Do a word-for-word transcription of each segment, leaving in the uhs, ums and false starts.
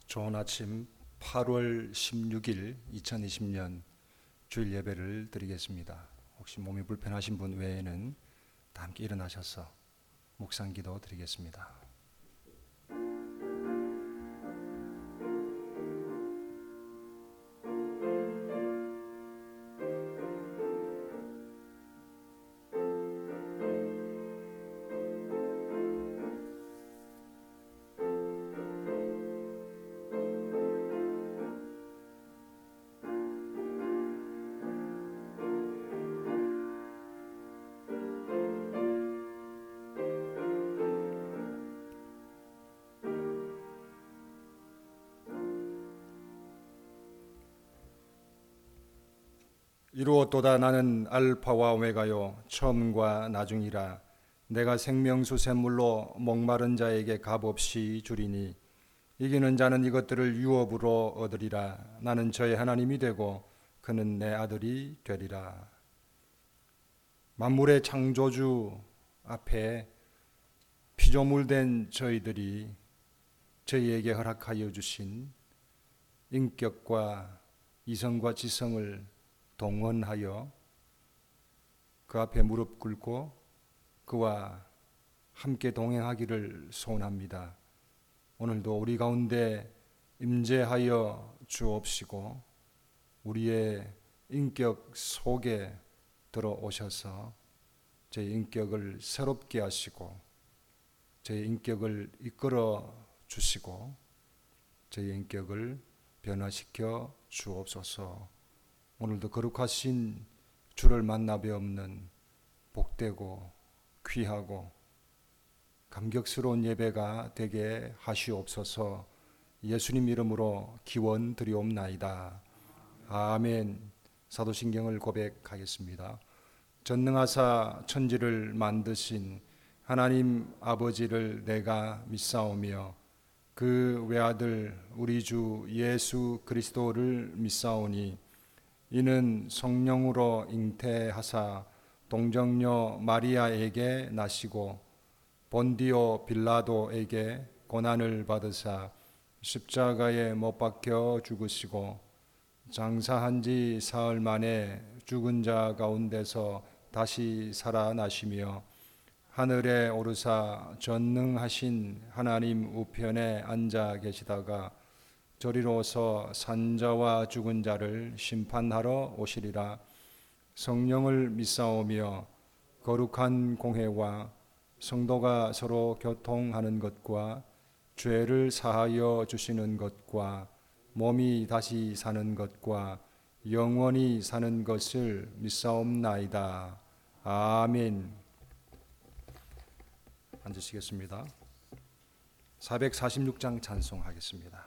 좋은 아침 팔월 십육일 이천이십 년 주일 예배를 드리겠습니다. 혹시 몸이 불편하신 분 외에는 다 함께 일어나셔서 묵상기도 드리겠습니다. 이루었도다. 나는 알파와 오메가요 처음과 나중이라. 내가 생명수 샘물로 목마른 자에게 값없이 주리니 이기는 자는 이것들을 유업으로 얻으리라. 나는 저의 하나님이 되고 그는 내 아들이 되리라. 만물의 창조주 앞에 피조물된 저희들이 저희에게 허락하여 주신 인격과 이성과 지성을 동원하여 그 앞에 무릎 꿇고 그와 함께 동행하기를 소원합니다. 오늘도 우리 가운데 임재하여 주옵시고 우리의 인격 속에 들어오셔서 제 인격을 새롭게 하시고 제 인격을 이끌어 주시고 제 인격을 변화시켜 주옵소서. 오늘도 거룩하신 주를 만나 뵈옵는 복되고 귀하고 감격스러운 예배가 되게 하시옵소서. 예수님 이름으로 기원 드리옵나이다. 아멘. 사도신경을 고백하겠습니다. 전능하사 천지를 만드신 하나님 아버지를 내가 믿사오며 그 외아들 우리 주 예수 그리스도를 믿사오니 이는 성령으로 잉태하사 동정녀 마리아에게 나시고 본디오 빌라도에게 고난을 받으사 십자가에 못 박혀 죽으시고 장사한 지 사흘 만에 죽은 자 가운데서 다시 살아나시며 하늘에 오르사 전능하신 하나님 우편에 앉아 계시다가 저리로서 산자와 죽은 자를 심판하러 오시리라. 성령을 믿사오며 거룩한 공회와 성도가 서로 교통하는 것과 죄를 사하여 주시는 것과 몸이 다시 사는 것과 영원히 사는 것을 믿사옵나이다. 아멘. 앉으시겠습니다. 사백사십육 장 찬송하겠습니다.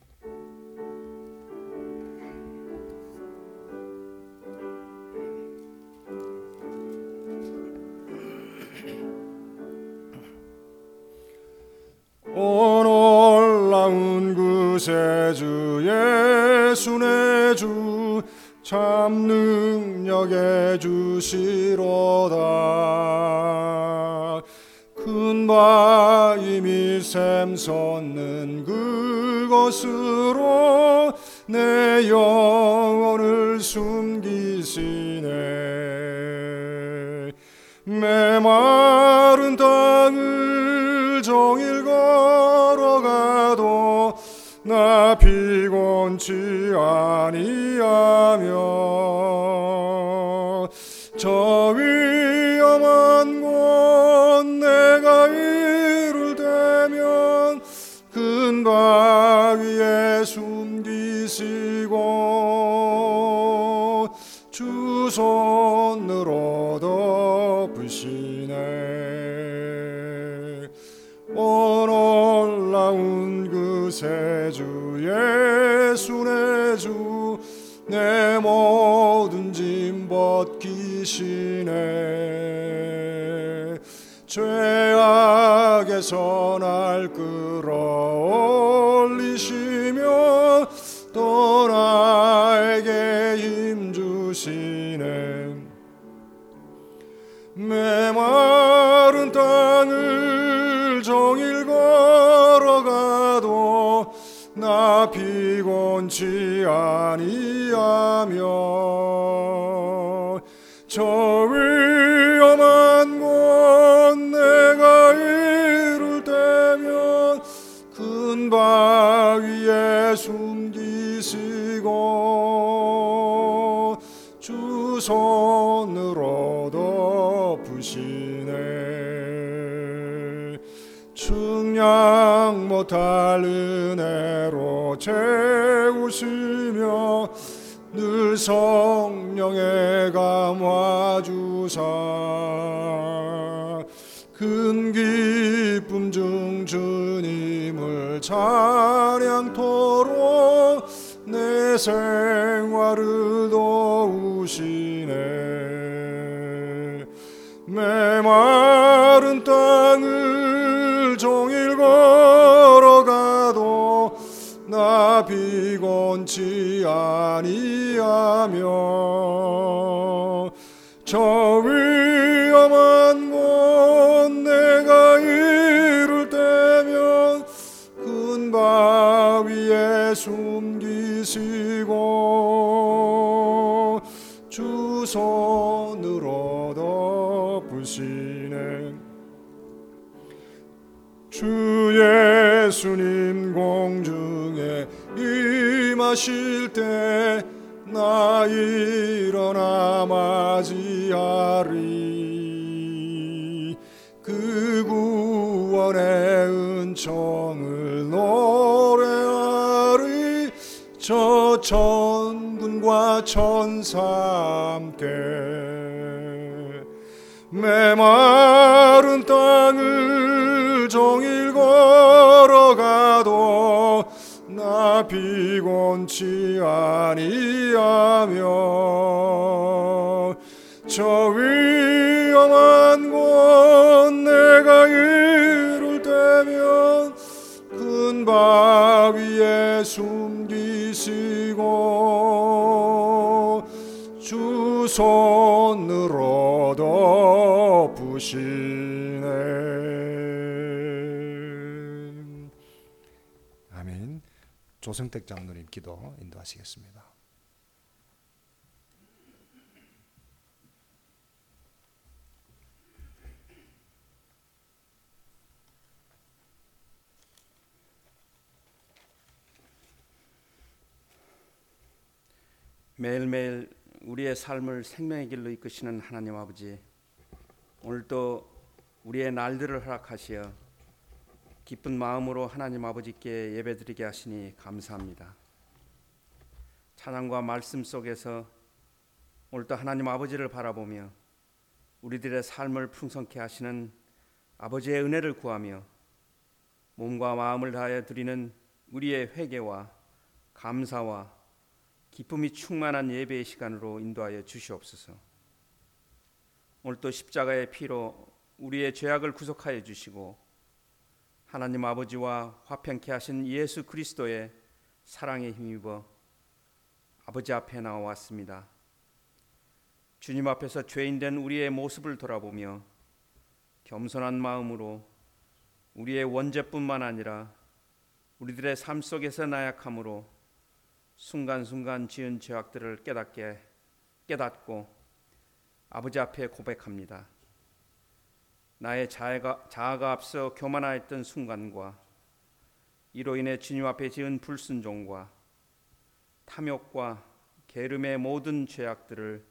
오 놀라운 그새 주 예수 내 주 참 능력의 주시로다. 큰 바위 및 샘 솟는 그곳으로 내 영혼을 숨기시네. 메마른 땅을 종일 걸어가도 나 피곤치 아니하며 저 위험한 곳 내가 이를 대면 큰 바위에 숨기시고 주 손으로 덮으시네. 오 놀라운 그새 주 예수 내 주 내 모든 짐 벗기시네. 죄악에서 날 끌어올리시며 또 나에게 힘 주시네. 메마른 땅을 종일 걸어가도 나 비곤치 아니하며 저 위험한 곳 내가 이룰 때면 큰 바위에 숨기시고 주 손으로 덮으시네. 측량 못할 은혜로 채우시며 늘 성령에 감화주사 큰 기쁨 중 주님을 찬양토록 내 생활을 도우시네. 메마른 땅을 종일 걸어가도 나 비곤치 아니하며 저 위험한 곳 내가 이룰 때면 큰 바위에 숨기시고 주 손으로 덮으시네. 주 예수님 공중에 임하실 때 나 일어나 맞이하리. 그 구원의 은총을 노래하리. 저 천군과 천사 함께 메마른 땅을 종일 걸어가도 나 비곤치 아니하며 저 위험한 곳 내가 이룰 때면 큰 바위에 숨기시고 주 손으로 덮으시네. 아멘. 조성택 장로님 기도 인도하시겠습니다. 매일매일 우리의 삶을 생명의 길로 이끄시는 하나님 아버지, 오늘도 우리의 날들을 허락하시어 기쁜 마음으로 하나님 아버지께 예배드리게 하시니 감사합니다. 찬양과 말씀 속에서 오늘도 하나님 아버지를 바라보며 우리들의 삶을 풍성케 하시는 아버지의 은혜를 구하며 몸과 마음을 다하여 드리는 우리의 회개와 감사와 기쁨이 충만한 예배의 시간으로 인도하여 주시옵소서. 오늘도 십자가의 피로 우리의 죄악을 구속하여 주시고 하나님 아버지와 화평케 하신 예수 그리스도의 사랑에 힘입어 아버지 앞에 나와왔습니다. 주님 앞에서 죄인된 우리의 모습을 돌아보며 겸손한 마음으로 우리의 원죄뿐만 아니라 우리들의 삶 속에서 나약함으로 순간순간 지은 죄악들을 깨닫게 깨닫고 아버지 앞에 고백합니다. 나의 자아가, 자아가 앞서 교만하였던 순간과 이로 인해 주님 앞에 지은 불순종과 탐욕과 게으름의 모든 죄악들을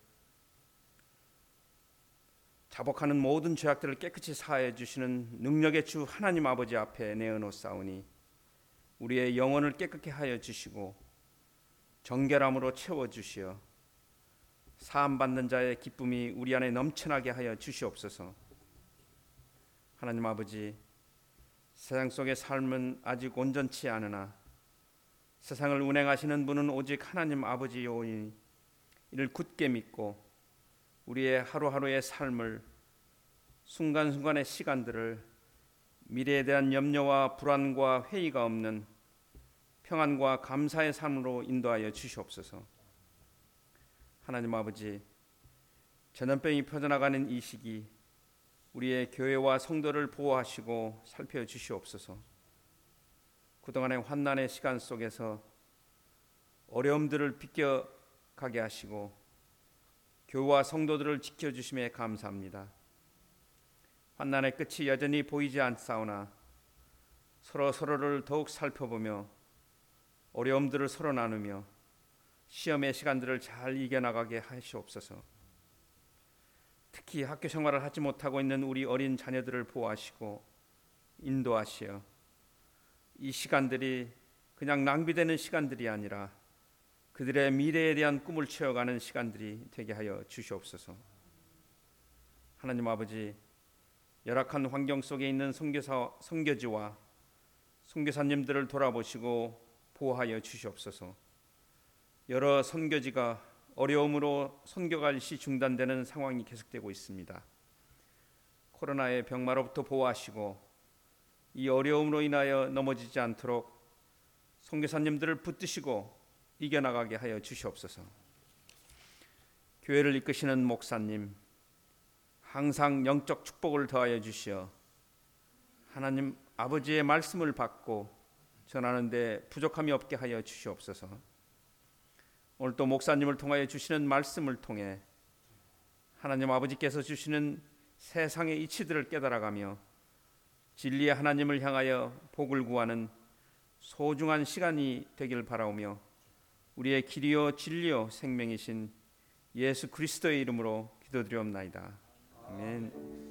자복하는 모든 죄악들을 깨끗이 사하여 주시는 능력의 주 하나님 아버지 앞에 내어놓사오니 우리의 영혼을 깨끗게 하여 주시고 정결함으로 채워주시어 사함받는 자의 기쁨이 우리 안에 넘쳐나게 하여 주시옵소서. 하나님 아버지, 세상 속의 삶은 아직 온전치 않으나 세상을 운행하시는 분은 오직 하나님 아버지요니 이를 굳게 믿고 우리의 하루하루의 삶을 순간순간의 시간들을 미래에 대한 염려와 불안과 회의가 없는 평안과 감사의 삶으로 인도하여 주시옵소서. 하나님 아버지, 전염병이 퍼져나가는 이 시기 우리의 교회와 성도를 보호하시고 살펴주시옵소서. 그동안의 환난의 시간 속에서 어려움들을 비껴가게 하시고 교회와 성도들을 지켜주심에 감사합니다. 환난의 끝이 여전히 보이지 않사오나 서로 서로를 더욱 살펴보며 어려움들을 서로 나누며 시험의 시간들을 잘 이겨나가게 하시옵소서. 특히 학교 생활을 하지 못하고 있는 우리 어린 자녀들을 보호하시고 인도하시어 이 시간들이 그냥 낭비되는 시간들이 아니라 그들의 미래에 대한 꿈을 채워가는 시간들이 되게 하여 주시옵소서. 하나님 아버지, 열악한 환경 속에 있는 선교사, 선교지와 선교사님들을 돌아보시고 보호하여 주시옵소서. 여러 선교지가 어려움으로 선교가 일시 중단되는 상황이 계속되고 있습니다. 코로나의 병마로부터 보호하시고 이 어려움으로 인하여 넘어지지 않도록 선교사님들을 붙드시고 이겨나가게 하여 주시옵소서. 교회를 이끄시는 목사님, 항상 영적 축복을 더하여 주시어 하나님 아버지의 말씀을 받고 전하는 데 부족함이 없게 하여 주시옵소서. 오늘 또 목사님을 통하여 주시는 말씀을 통해 하나님 아버지께서 주시는 세상의 이치들을 깨달아가며 진리의 하나님을 향하여 복을 구하는 소중한 시간이 되길 바라오며 우리의 길이요 진리요 생명이신 예수 그리스도의 이름으로 기도드리옵나이다. 아멘.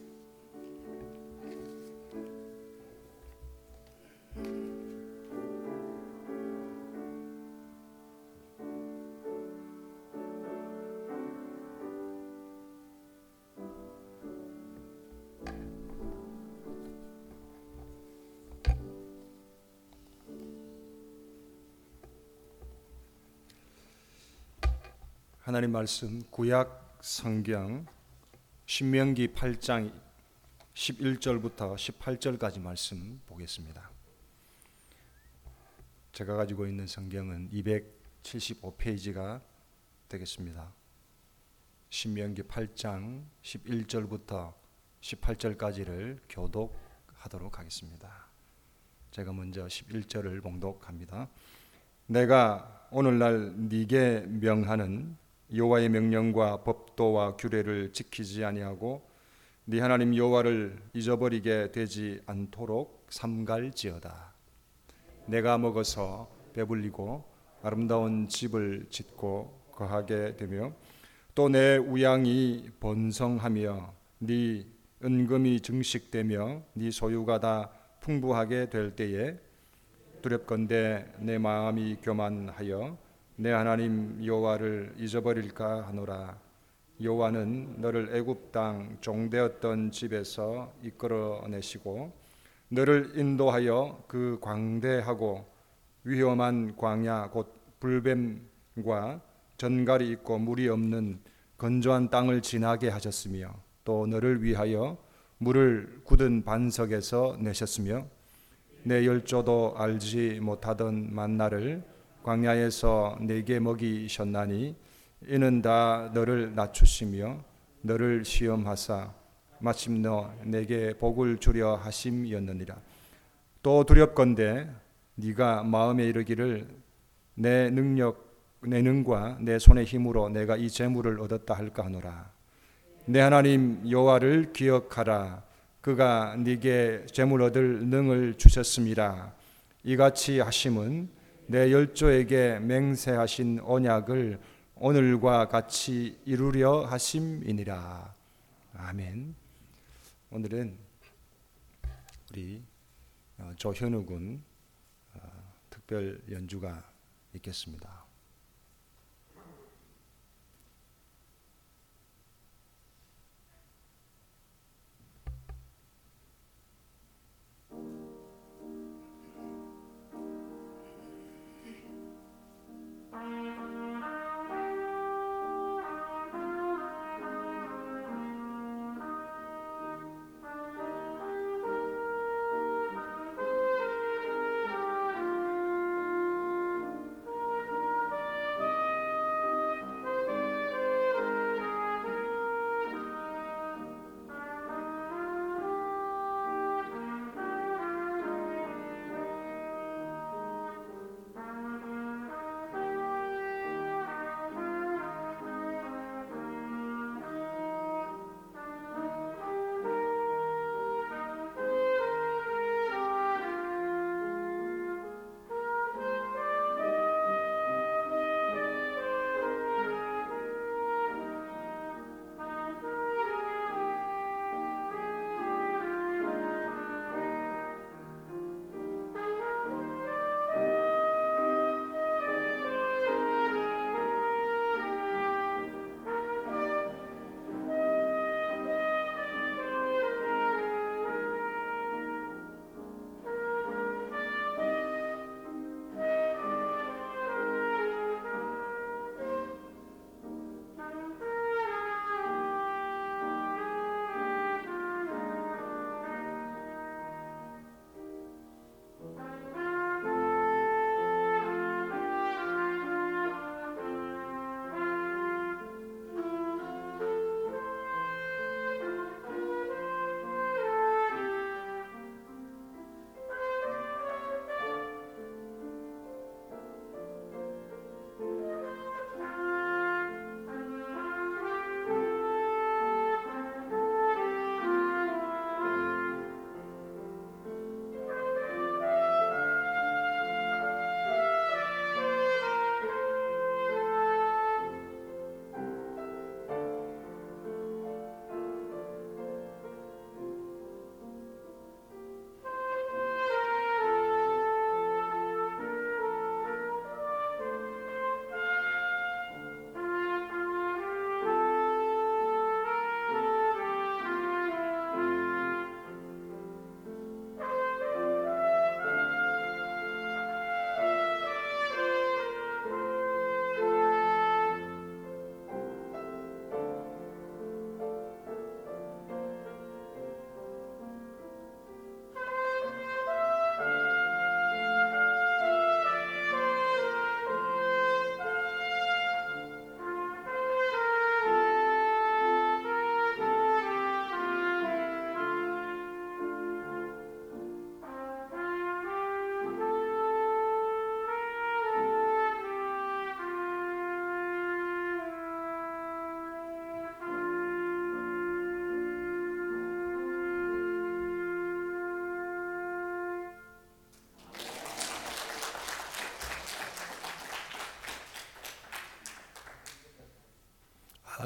하나님 말씀 구약 성경 신명기 팔 장 십일 절부터 십팔 절까지 말씀 보겠습니다. 제가 가지고 있는 성경은 이백칠십오 페이지가 되겠습니다. 신명기 팔 장 십일 절부터 십팔 절까지를 교독하도록 하겠습니다. 제가 먼저 십일 절을 봉독합니다. 내가 오늘날 네게 명하는 여호와의 명령과 법도와 규례를 지키지 아니하고 네 하나님 여호와를 잊어버리게 되지 않도록 삼갈지어다. 내가 먹어서 배불리고 아름다운 집을 짓고 거하게 되며 또 내 우양이 번성하며 네 은금이 증식되며 네 소유가 다 풍부하게 될 때에 두렵건대 내 마음이 교만하여 내 하나님 여호와를 잊어버릴까 하노라. 여호와는 너를 애굽 땅 종되었던 집에서 이끌어내시고 너를 인도하여 그 광대하고 위험한 광야 곧 불뱀과 전갈이 있고 물이 없는 건조한 땅을 지나게 하셨으며 또 너를 위하여 물을 굳은 반석에서 내셨으며 내 열조도 알지 못하던 만나를 광야에서 내게 먹이셨나니 이는 다 너를 낮추시며 너를 시험하사 마침 너 내게 복을 주려 하심이었느니라. 또 두렵건대 네가 마음에 이르기를 내 능력 내 능과 내 손의 힘으로 내가 이 재물을 얻었다 할까 하노라. 내 하나님 여호와를 기억하라. 그가 네게 재물 얻을 능을 주셨음이라. 이같이 하심은 내 열조에게 맹세하신 언약을 오늘과 같이 이루려 하심이니라. 아멘. 오늘은 우리 조현우 군 특별 연주가 있겠습니다.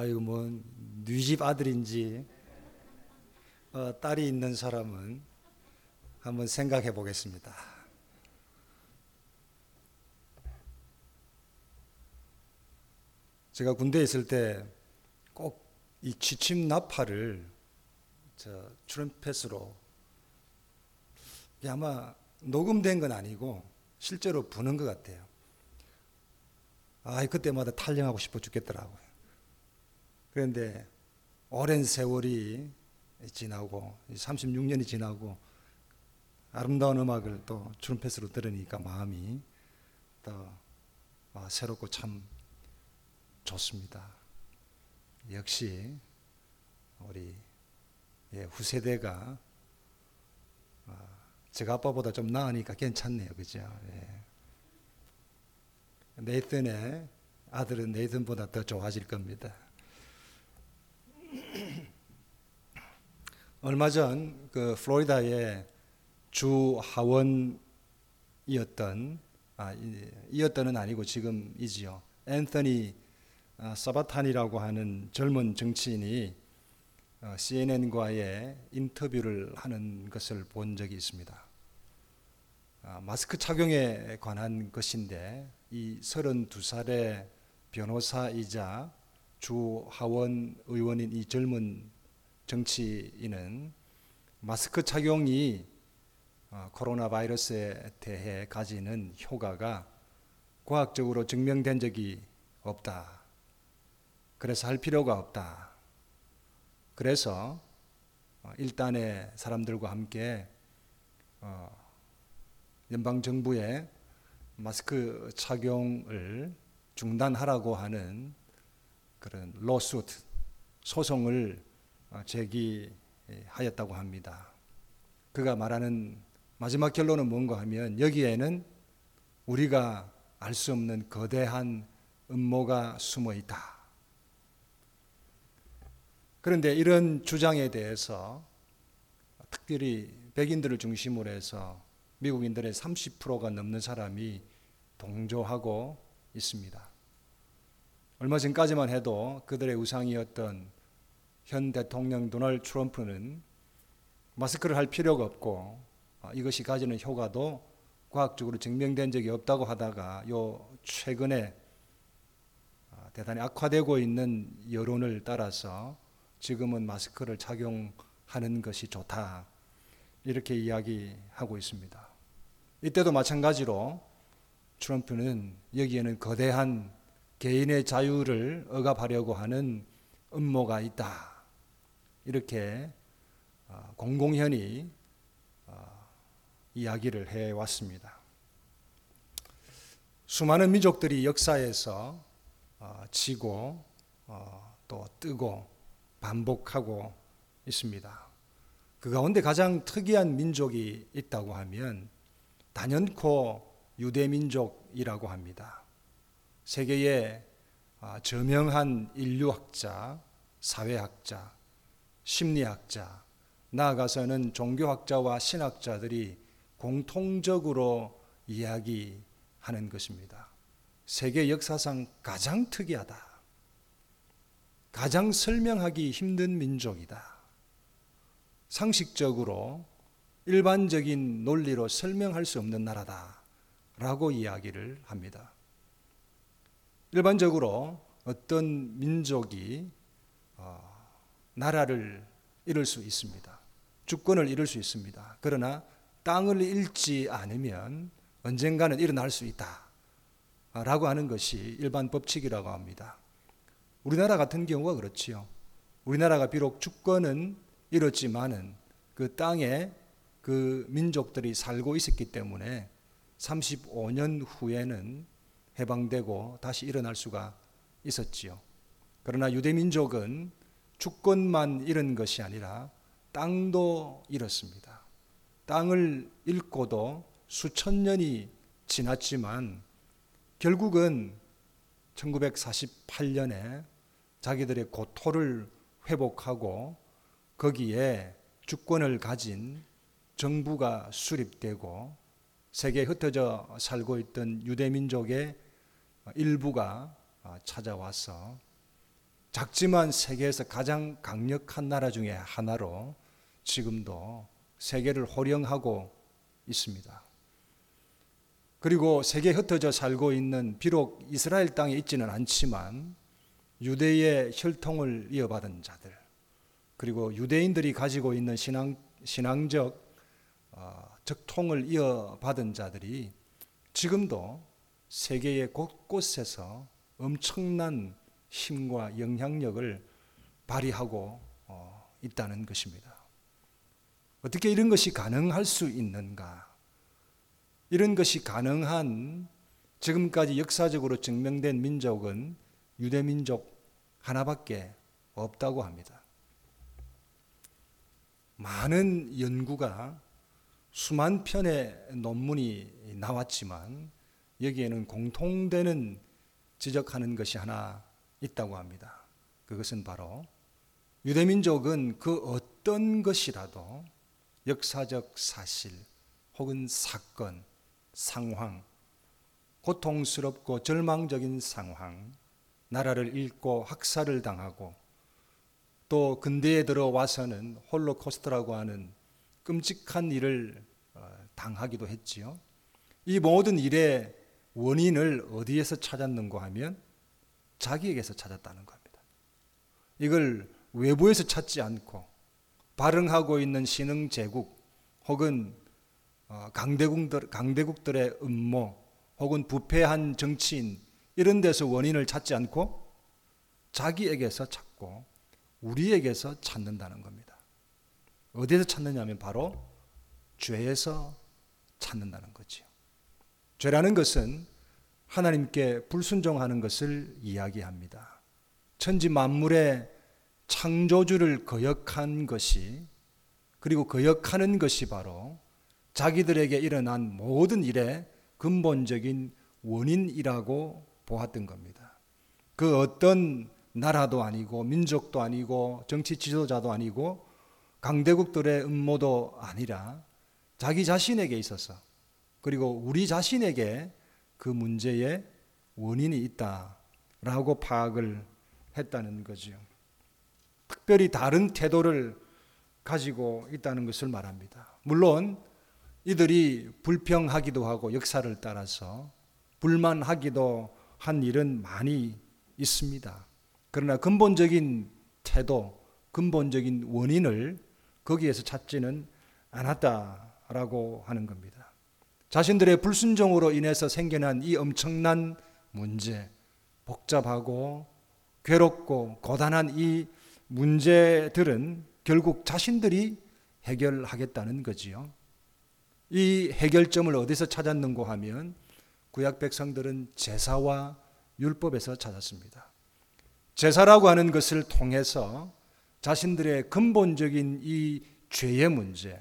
아이고 뭐 뉘집 아들인지 어, 딸이 있는 사람은 한번 생각해 보겠습니다. 제가 군대에 있을 때 꼭 이 취침 나팔을 저 트럼펫으로, 이게 아마 녹음된 건 아니고 실제로 부는 것 같아요. 아, 그때마다 탈영하고 싶어 죽겠더라고요. 그런데 오랜 세월이 지나고 삼십육 년이 지나고 아름다운 음악을 또 트럼펫으로 들으니까 마음이 또 새롭고 참 좋습니다. 역시 우리 후세대가 제가 아빠보다 좀 나으니까 괜찮네요. 그죠? 예. 네이튼의 아들은 네이튼보다 더 좋아질 겁니다. 얼마 전 그 플로리다의 주 하원이었던, 아, 이었던은 아니고 지금이지요. 앤서니 사바탄이라고 하는 젊은 정치인이 씨엔엔과의 인터뷰를 하는 것을 본 적이 있습니다. 마스크 착용에 관한 것인데, 이 서른두 살의 변호사이자 주 하원 의원인 이 젊은 정치인은 마스크 착용이 코로나 바이러스에 대해 가지는 효과가 과학적으로 증명된 적이 없다. 그래서 할 필요가 없다. 그래서 일단의 사람들과 함께 연방정부에 마스크 착용을 중단하라고 하는 그런 로수트, 소송을 제기하였다고 합니다. 그가 말하는 마지막 결론은 뭔가 하면, 여기에는 우리가 알 수 없는 거대한 음모가 숨어 있다. 그런데 이런 주장에 대해서 특별히 백인들을 중심으로 해서 미국인들의 삼십 퍼센트가 넘는 사람이 동조하고 있습니다. 얼마 전까지만 해도 그들의 우상이었던 현 대통령 도널드 트럼프는 마스크를 할 필요가 없고 이것이 가지는 효과도 과학적으로 증명된 적이 없다고 하다가 요 최근에 대단히 악화되고 있는 여론을 따라서 지금은 마스크를 착용하는 것이 좋다, 이렇게 이야기하고 있습니다. 이때도 마찬가지로 트럼프는 여기에는 거대한 개인의 자유를 억압하려고 하는 음모가 있다, 이렇게 공공연히 이야기를 해왔습니다. 수많은 민족들이 역사에서 지고 또 뜨고 반복하고 있습니다. 그 가운데 가장 특이한 민족이 있다고 하면 단연코 유대민족이라고 합니다. 세계의 저명한 인류학자, 사회학자, 심리학자, 나아가서는 종교학자와 신학자들이 공통적으로 이야기하는 것입니다. 세계 역사상 가장 특이하다, 가장 설명하기 힘든 민족이다, 상식적으로 일반적인 논리로 설명할 수 없는 나라다 라고 이야기를 합니다. 일반적으로 어떤 민족이 어, 나라를 이룰 수 있습니다. 주권을 이룰 수 있습니다. 그러나 땅을 잃지 않으면 언젠가는 일어날 수 있다 라고 하는 것이 일반 법칙이라고 합니다. 우리나라 같은 경우가 그렇지요. 우리나라가 비록 주권은 잃었지만은 그 땅에 그 민족들이 살고 있었기 때문에 삼십오 년 후에는 해방되고 다시 일어날 수가 있었지요. 그러나 유대민족은 주권만 잃은 것이 아니라 땅도 잃었습니다. 땅을 잃고도 수천 년이 지났지만 결국은 천구백사십팔 년에 자기들의 고토를 회복하고 거기에 주권을 가진 정부가 수립되고 세계에 흩어져 살고 있던 유대민족의 일부가 찾아와서 작지만 세계에서 가장 강력한 나라 중에 하나로 지금도 세계를 호령하고 있습니다. 그리고 세계에 흩어져 살고 있는, 비록 이스라엘 땅에 있지는 않지만 유대의 혈통을 이어받은 자들, 그리고 유대인들이 가지고 있는 신앙, 신앙적 어, 적통을 이어받은 자들이 지금도 세계의 곳곳에서 엄청난 힘과 영향력을 발휘하고 어, 있다는 것입니다. 어떻게 이런 것이 가능할 수 있는가? 이런 것이 가능한 지금까지 역사적으로 증명된 민족은 유대민족 하나밖에 없다고 합니다. 많은 연구가, 수만 편의 논문이 나왔지만 여기에는 공통되는 지적하는 것이 하나 있다고 합니다. 그것은 바로 유대민족은 그 어떤 것이라도 역사적 사실 혹은 사건, 상황, 고통스럽고 절망적인 상황, 나라를 잃고 학살을 당하고 또 근대에 들어와서는 홀로코스트라고 하는 끔찍한 일을 당하기도 했지요. 이 모든 일의 원인을 어디에서 찾았는가 하면 자기에게서 찾았다는 겁니다. 이걸 외부에서 찾지 않고 발흥하고 있는 신흥 제국 혹은 강대국들, 강대국들의 음모 혹은 부패한 정치인 이런 데서 원인을 찾지 않고 자기에게서 찾고 우리에게서 찾는다는 겁니다. 어디에서 찾느냐면 바로 죄에서 찾는다는 거지요. 죄라는 것은 하나님께 불순종하는 것을 이야기합니다. 천지 만물의 창조주를 거역한 것이, 그리고 거역하는 것이 바로 자기들에게 일어난 모든 일의 근본적인 원인이라고 보았던 겁니다. 그 어떤 나라도 아니고 민족도 아니고 정치 지도자도 아니고 강대국들의 음모도 아니라 자기 자신에게 있어서, 그리고 우리 자신에게 그 문제의 원인이 있다라고 파악을 했다는 거죠. 특별히 다른 태도를 가지고 있다는 것을 말합니다. 물론 이들이 불평하기도 하고 역사를 따라서 불만하기도 한 일은 많이 있습니다. 그러나 근본적인 태도, 근본적인 원인을 거기에서 찾지는 않았다라고 하는 겁니다. 자신들의 불순종으로 인해서 생겨난 이 엄청난 문제, 복잡하고 괴롭고 고단한 이 문제들은 결국 자신들이 해결하겠다는 거지요. 이 해결점을 어디서 찾았는고 하면 구약 백성들은 제사와 율법에서 찾았습니다. 제사라고 하는 것을 통해서 자신들의 근본적인 이 죄의 문제,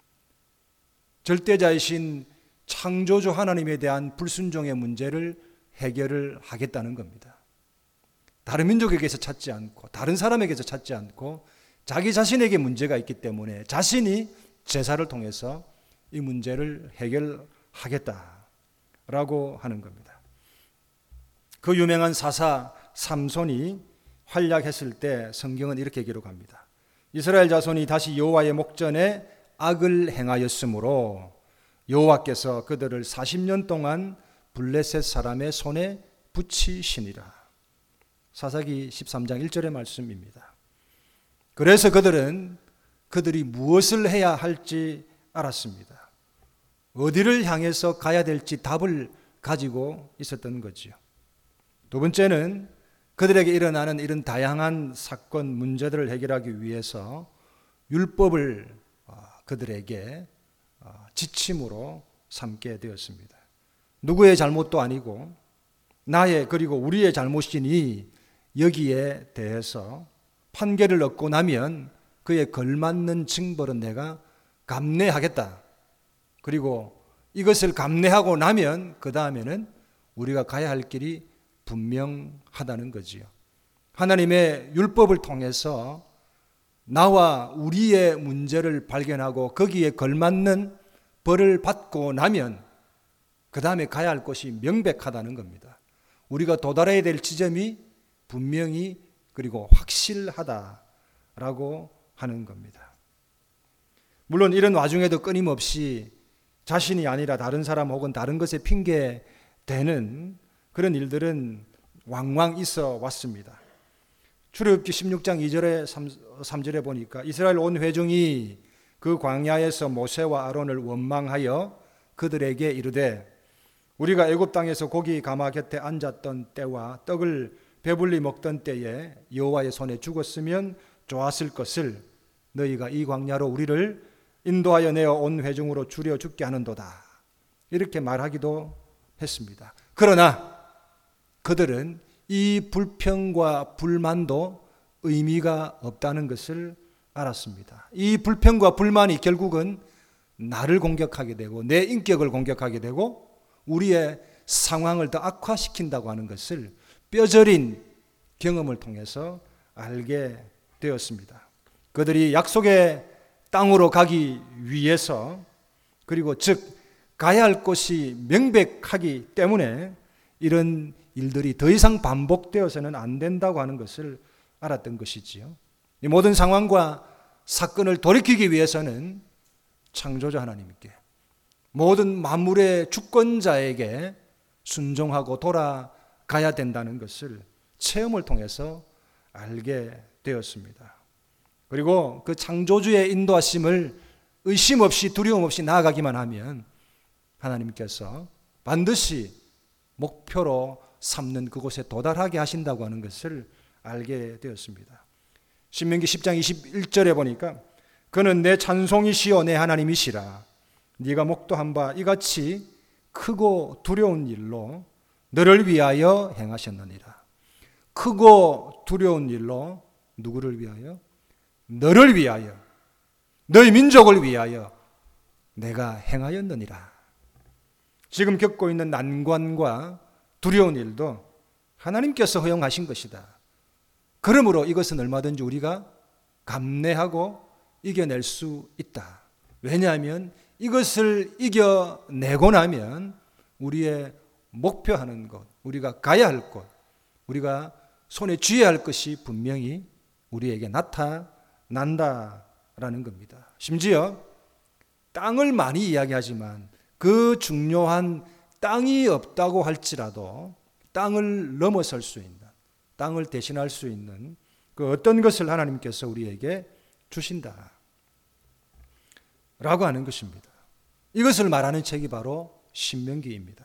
절대자이신 창조주 하나님에 대한 불순종의 문제를 해결을 하겠다는 겁니다. 다른 민족에게서 찾지 않고 다른 사람에게서 찾지 않고 자기 자신에게 문제가 있기 때문에 자신이 제사를 통해서 이 문제를 해결하겠다라고 하는 겁니다. 그 유명한 사사 삼손이 활약했을 때 성경은 이렇게 기록합니다. 이스라엘 자손이 다시 여호와의 목전에 악을 행하였으므로 여호와께서 그들을 사십 년 동안 블레셋 사람의 손에 붙이시니라. 사사기 십삼 장 일 절의 말씀입니다. 그래서 그들은 그들이 무엇을 해야 할지 알았습니다. 어디를 향해서 가야 될지 답을 가지고 있었던 거지요. 두 번째는 그들에게 일어나는 이런 다양한 사건, 문제들을 해결하기 위해서 율법을 그들에게 지침으로 삼게 되었습니다. 누구의 잘못도 아니고 나의, 그리고 우리의 잘못이니 여기에 대해서 판결을 얻고 나면 그에 걸맞는 징벌은 내가 감내하겠다. 그리고 이것을 감내하고 나면 그 다음에는 우리가 가야 할 길이 분명하다는 거지요. 하나님의 율법을 통해서 나와 우리의 문제를 발견하고 거기에 걸맞는 벌을 받고 나면 그 다음에 가야 할 곳이 명백하다는 겁니다. 우리가 도달해야 될 지점이 분명히 그리고 확실하다라고 하는 겁니다. 물론 이런 와중에도 끊임없이 자신이 아니라 다른 사람 혹은 다른 것에 핑계 대는 그런 일들은 왕왕 있어 왔습니다. 출애굽기 십육 장 이 절에 삼 절에 보니까 이스라엘 온 회중이 그 광야에서 모세와 아론을 원망하여 그들에게 이르되 우리가 애굽 땅에서 고기 가마 곁에 앉았던 때와 떡을 배불리 먹던 때에 여호와의 손에 죽었으면 좋았을 것을 너희가 이 광야로 우리를 인도하여 내어 온 회중으로 줄여 죽게 하는도다. 이렇게 말하기도 했습니다. 그러나 그들은 이 불평과 불만도 의미가 없다는 것을 알았습니다. 이 불평과 불만이 결국은 나를 공격하게 되고 내 인격을 공격하게 되고 우리의 상황을 더 악화시킨다고 하는 것을 뼈저린 경험을 통해서 알게 되었습니다. 그들이 약속의 땅으로 가기 위해서 그리고 즉 가야 할 곳이 명백하기 때문에 이런 일들이 더 이상 반복되어서는 안 된다고 하는 것을 알았던 것이지요. 이 모든 상황과 사건을 돌이키기 위해서는 창조자 하나님께 모든 만물의 주권자에게 순종하고 돌아가야 된다는 것을 체험을 통해서 알게 되었습니다. 그리고 그 창조주의 인도하심을 의심 없이 두려움 없이 나아가기만 하면 하나님께서 반드시 목표로 삼는 그곳에 도달하게 하신다고 하는 것을 알게 되었습니다. 신명기 십 장 이십일 절에 보니까 그는 내 찬송이시요 내 하나님이시라 네가 목도한 바 이같이 크고 두려운 일로 너를 위하여 행하셨느니라. 크고 두려운 일로 누구를 위하여? 너를 위하여, 너희 민족을 위하여 내가 행하였느니라. 지금 겪고 있는 난관과 두려운 일도 하나님께서 허용하신 것이다. 그러므로 이것은 얼마든지 우리가 감내하고 이겨낼 수 있다. 왜냐하면 이것을 이겨내고 나면 우리의 목표하는 것, 우리가 가야 할 곳, 우리가 손에 쥐어야 할 것이 분명히 우리에게 나타난다라는 겁니다. 심지어 땅을 많이 이야기하지만 그 중요한 땅이 없다고 할지라도 땅을 넘어설 수 있는, 땅을 대신할 수 있는 그 어떤 것을 하나님께서 우리에게 주신다 라고 하는 것입니다. 이것을 말하는 책이 바로 신명기입니다.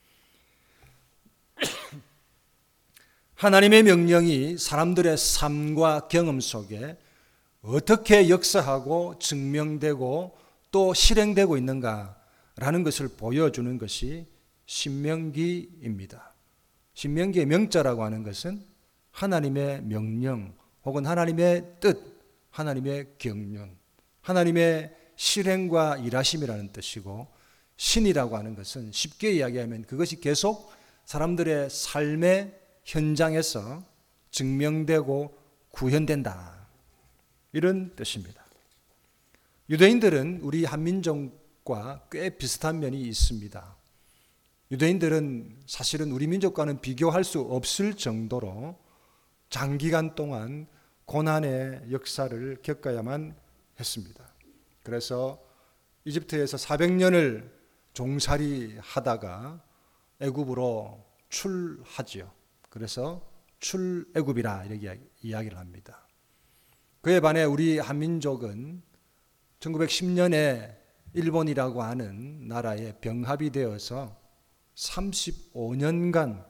하나님의 명령이 사람들의 삶과 경험 속에 어떻게 역사하고 증명되고 또 실행되고 있는가라는 것을 보여주는 것이 신명기입니다. 신명기의 명자라고 하는 것은 하나님의 명령 혹은 하나님의 뜻, 하나님의 경륜, 하나님의 실행과 일하심이라는 뜻이고, 신이라고 하는 것은 쉽게 이야기하면 그것이 계속 사람들의 삶의 현장에서 증명되고 구현된다, 이런 뜻입니다. 유대인들은 우리 한민족과 꽤 비슷한 면이 있습니다. 유대인들은 사실은 우리 민족과는 비교할 수 없을 정도로 장기간 동안 고난의 역사를 겪어야만 했습니다. 그래서 이집트에서 사백 년을 종살이 하다가 애굽으로 출하지요. 그래서 출애굽이라 이렇게 이야기를 합니다. 그에 반해 우리 한민족은 천구백십 년에 일본이라고 하는 나라에 병합이 되어서 삼십오 년간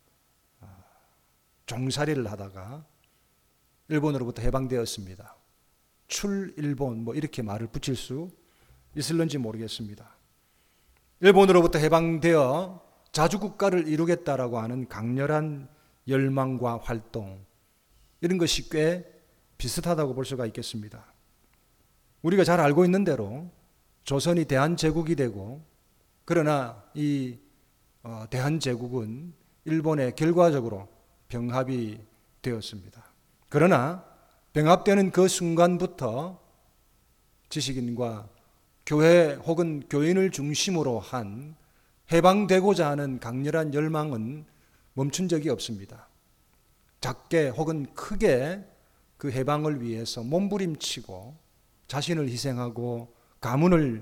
종살이를 하다가 일본으로부터 해방되었습니다. 출일본 뭐 이렇게 말을 붙일 수 있을런지 모르겠습니다. 일본으로부터 해방되어 자주국가를 이루겠다라고 하는 강렬한 열망과 활동, 이런 것이 꽤 비슷하다고 볼 수가 있겠습니다. 우리가 잘 알고 있는 대로 조선이 대한제국이 되고, 그러나 이 대한제국은 일본에 결과적으로 병합이 되었습니다. 그러나 병합되는 그 순간부터 지식인과 교회 혹은 교인을 중심으로 한 해방되고자 하는 강렬한 열망은 멈춘 적이 없습니다. 작게 혹은 크게 그 해방을 위해서 몸부림치고 자신을 희생하고 가문을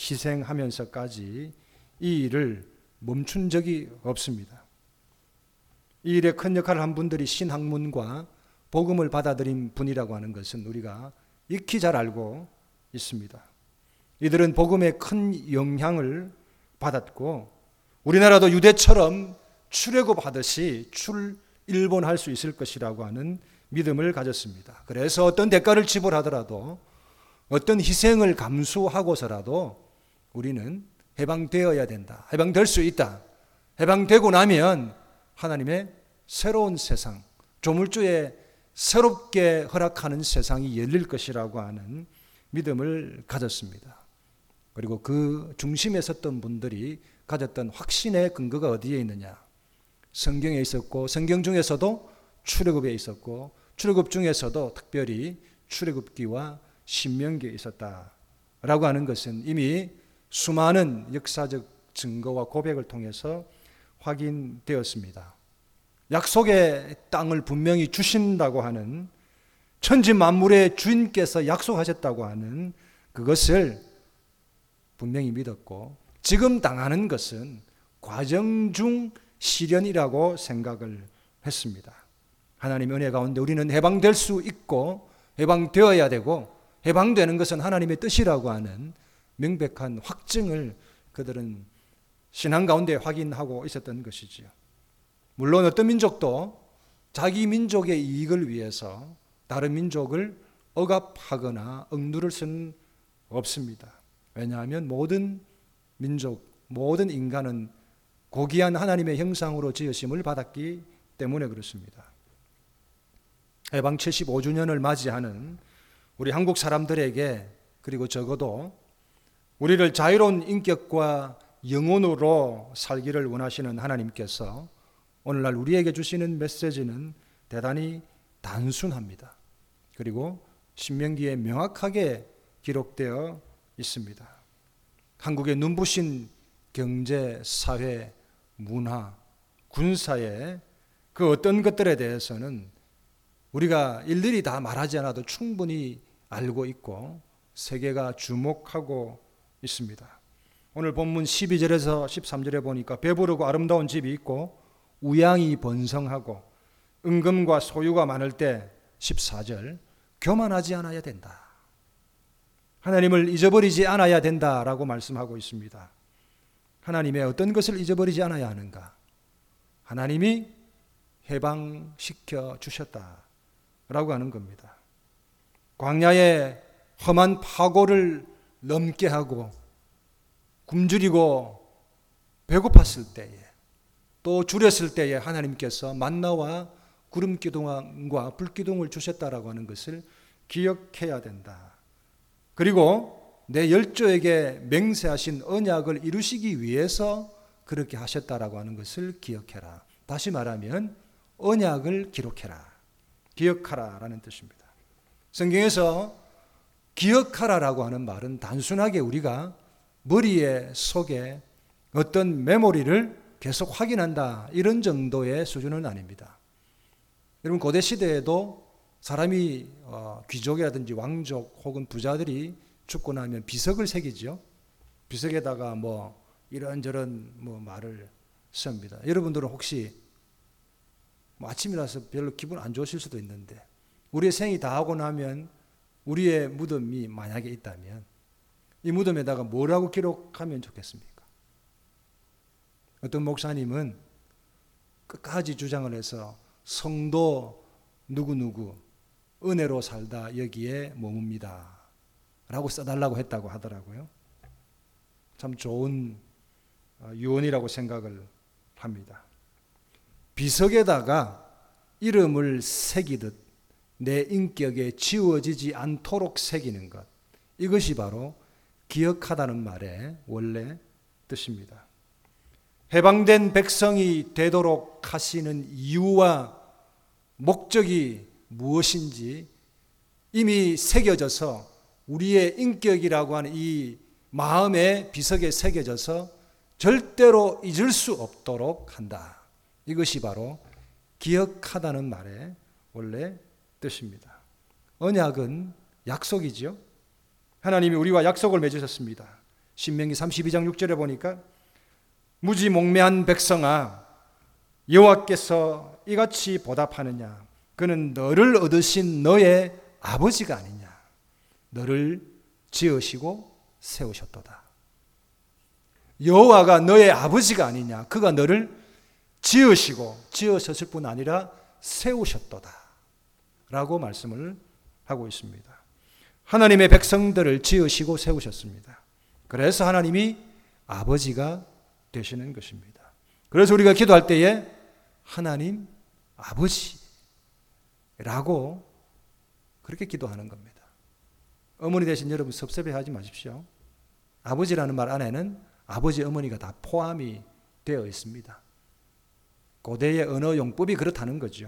희생하면서까지 이 일을 멈춘 적이 없습니다. 이 일에 큰 역할을 한 분들이 신학문과 복음을 받아들인 분이라고 하는 것은 우리가 익히 잘 알고 있습니다. 이들은 복음에 큰 영향을 받았고 우리나라도 유대처럼 출애굽하듯이 출일본할 수 있을 것이라고 하는 믿음을 가졌습니다. 그래서 어떤 대가를 지불하더라도 어떤 희생을 감수하고서라도 우리는 해방되어야 된다. 해방될 수 있다. 해방되고 나면 하나님의 새로운 세상, 조물주의 새롭게 허락하는 세상이 열릴 것이라고 하는 믿음을 가졌습니다. 그리고 그 중심에 섰던 분들이 가졌던 확신의 근거가 어디에 있느냐? 성경에 있었고 성경 중에서도 출애굽에 있었고 출애굽 중에서도 특별히 출애굽기와 신명기에 있었다라고 하는 것은 이미 수많은 역사적 증거와 고백을 통해서 확인되었습니다. 약속의 땅을 분명히 주신다고 하는 천지 만물의 주인께서 약속하셨다고 하는 그것을 분명히 믿었고 지금 당하는 것은 과정 중 시련이라고 생각을 했습니다. 하나님의 은혜 가운데 우리는 해방될 수 있고 해방되어야 되고 해방되는 것은 하나님의 뜻이라고 하는 명백한 확증을 그들은 신앙 가운데 확인하고 있었던 것이지요. 물론 어떤 민족도 자기 민족의 이익을 위해서 다른 민족을 억압하거나 억누를 수는 없습니다. 왜냐하면 모든 민족, 모든 인간은 고귀한 하나님의 형상으로 지으심을 받았기 때문에 그렇습니다. 해방 칠십오 주년을 맞이하는 우리 한국 사람들에게 그리고 적어도 우리를 자유로운 인격과 영혼으로 살기를 원하시는 하나님께서 오늘날 우리에게 주시는 메시지는 대단히 단순합니다. 그리고 신명기에 명확하게 기록되어 있습니다. 한국의 눈부신 경제, 사회, 문화, 군사의 그 어떤 것들에 대해서는 우리가 일일이 다 말하지 않아도 충분히 알고 있고 세계가 주목하고 있습니다. 오늘 본문 십이 절에서 십삼 절에 보니까 배부르고 아름다운 집이 있고 우양이 번성하고 은금과 소유가 많을 때 십사 절 교만하지 않아야 된다. 하나님을 잊어버리지 않아야 된다라고 말씀하고 있습니다. 하나님의 어떤 것을 잊어버리지 않아야 하는가? 하나님이 해방시켜 주셨다라고 하는 겁니다. 광야의 험한 파고를 넘게 하고 굶주리고 배고팠을 때에 또 줄였을 때에 하나님께서 만나와 구름 기둥과 불 기둥을 주셨다라고 하는 것을 기억해야 된다. 그리고 내 열조에게 맹세하신 언약을 이루시기 위해서 그렇게 하셨다라고 하는 것을 기억해라. 다시 말하면 언약을 기록해라. 기억하라라는 뜻입니다. 성경에서 기억하라라고 하는 말은 단순하게 우리가 머리에 속에 어떤 메모리를 계속 확인한다 이런 정도의 수준은 아닙니다. 여러분 고대 시대에도 사람이 어, 귀족이라든지 왕족 혹은 부자들이 죽고 나면 비석을 새기죠. 비석에다가 뭐 이런저런 뭐 말을 씁니다. 여러분들은 혹시 뭐 아침이라서 별로 기분 안 좋으실 수도 있는데 우리의 생이 다 하고 나면 우리의 무덤이 만약에 있다면 이 무덤에다가 뭐라고 기록하면 좋겠습니까? 어떤 목사님은 끝까지 주장을 해서 성도 누구누구 은혜로 살다 여기에 머뭅니다 라고 써달라고 했다고 하더라고요. 참 좋은 유언이라고 생각을 합니다. 비석에다가 이름을 새기듯 내 인격에 지워지지 않도록 새기는 것, 이것이 바로 기억하다는 말의 원래 뜻입니다. 해방된 백성이 되도록 하시는 이유와 목적이 무엇인지 이미 새겨져서 우리의 인격이라고 하는 이 마음의 비석에 새겨져서 절대로 잊을 수 없도록 한다. 이것이 바로 기억하다는 말의 원래 뜻입니다. 언약은 약속이죠. 하나님이 우리와 약속을 맺으셨습니다. 신명기 삼십이 장 육 절에 보니까 무지몽매한 백성아 여호와께서 이같이 보답하느냐 그는 너를 얻으신 너의 아버지가 아니냐 너를 지으시고 세우셨도다. 여호와가 너의 아버지가 아니냐 그가 너를 지으시고 지으셨을 뿐 아니라 세우셨도다 라고 말씀을 하고 있습니다. 하나님의 백성들을 지으시고 세우셨습니다. 그래서 하나님이 아버지가 되시는 것입니다. 그래서 우리가 기도할 때에 하나님 아버지라고 그렇게 기도하는 겁니다. 어머니 되신 여러분 섭섭해하지 마십시오. 아버지라는 말 안에는 아버지 어머니가 다 포함이 되어 있습니다. 고대의 언어 용법이 그렇다는 거죠.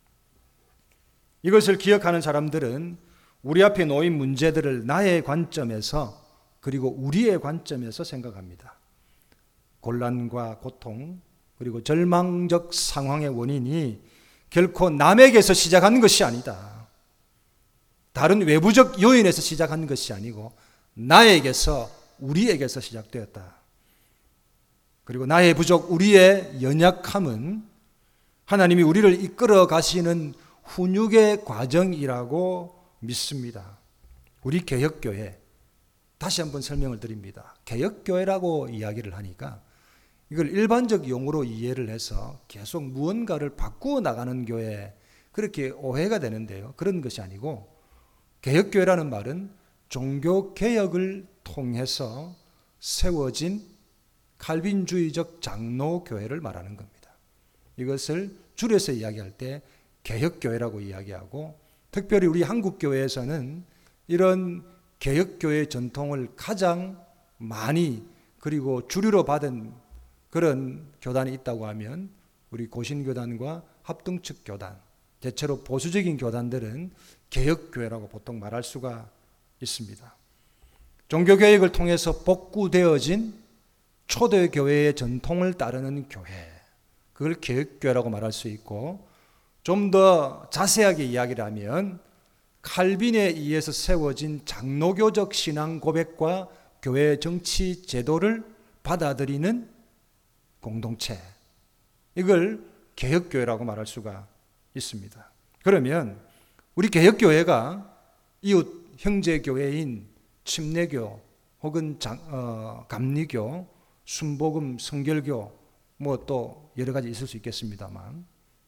이것을 기억하는 사람들은 우리 앞에 놓인 문제들을 나의 관점에서 그리고 우리의 관점에서 생각합니다. 곤란과 고통 그리고 절망적 상황의 원인이 결코 남에게서 시작한 것이 아니다. 다른 외부적 요인에서 시작한 것이 아니고 나에게서 우리에게서 시작되었다. 그리고 나의 부족, 우리의 연약함은 하나님이 우리를 이끌어 가시는 훈육의 과정이라고 믿습니다. 우리 개혁교회, 다시 한번 설명을 드립니다. 개혁교회라고 이야기를 하니까 이걸 일반적 용어로 이해를 해서 계속 무언가를 바꾸어 나가는 교회, 그렇게 오해가 되는데요. 그런 것이 아니고 개혁교회라는 말은 종교개혁을 통해서 세워진 칼빈주의적 장로교회를 말하는 겁니다. 이것을 줄여서 이야기할 때 개혁교회라고 이야기하고 특별히 우리 한국교회에서는 이런 개혁교회 전통을 가장 많이 그리고 주류로 받은 그런 교단이 있다고 하면 우리 고신교단과 합동측 교단, 대체로 보수적인 교단들은 개혁교회라고 보통 말할 수가 있습니다. 종교개혁을 통해서 복구되어진 초대교회의 전통을 따르는 교회, 그걸 개혁교회라고 말할 수 있고 좀 더 자세하게 이야기를 하면 칼빈에 의해서 세워진 장로교적 신앙 고백과 교회 정치 제도를 받아들이는 공동체, 이걸 개혁교회라고 말할 수가 있습니다. 그러면 우리 개혁교회가 이웃 형제교회인 침례교 혹은 장, 어, 감리교, 순복음, 성결교 뭐 또 여러 가지 있을 수 있겠습니다만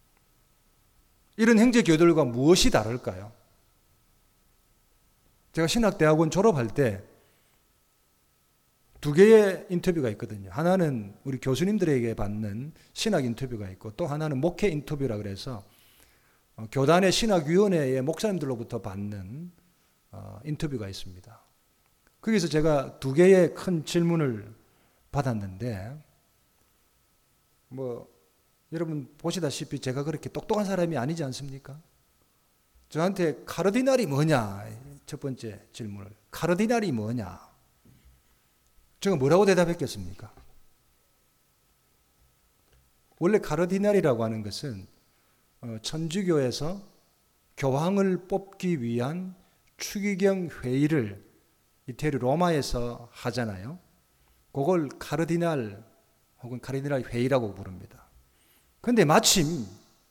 이런 형제교회들과 무엇이 다를까요? 제가 신학대학원 졸업할 때 두 개의 인터뷰가 있거든요. 하나는 우리 교수님들에게 받는 신학 인터뷰가 있고 또 하나는 목회 인터뷰라 그래서 교단의 신학위원회의 목사님들로부터 받는 인터뷰가 있습니다. 거기서 제가 두 개의 큰 질문을 받았는데 뭐 여러분 보시다시피 제가 그렇게 똑똑한 사람이 아니지 않습니까? 저한테 카르디날이 뭐냐, 첫 번째 질문을 카르디날이 뭐냐, 제가 뭐라고 대답했겠습니까? 원래 카르디날이라고 하는 것은 천주교에서 교황을 뽑기 위한 추기경 회의를 이태리 로마에서 하잖아요. 그걸 카르디날 혹은 카르디날 회의라고 부릅니다. 그런데 마침